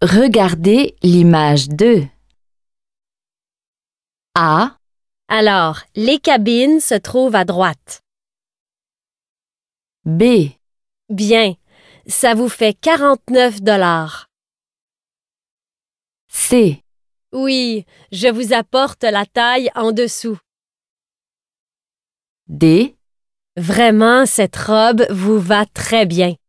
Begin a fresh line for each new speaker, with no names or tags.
Regardez l'image 2. A.
Alors, les cabines se trouvent à droite.
B.
Bien, ça vous fait 49 $.
C.
Oui, je vous apporte la taille en dessous.
D.
Vraiment, cette robe vous va très bien.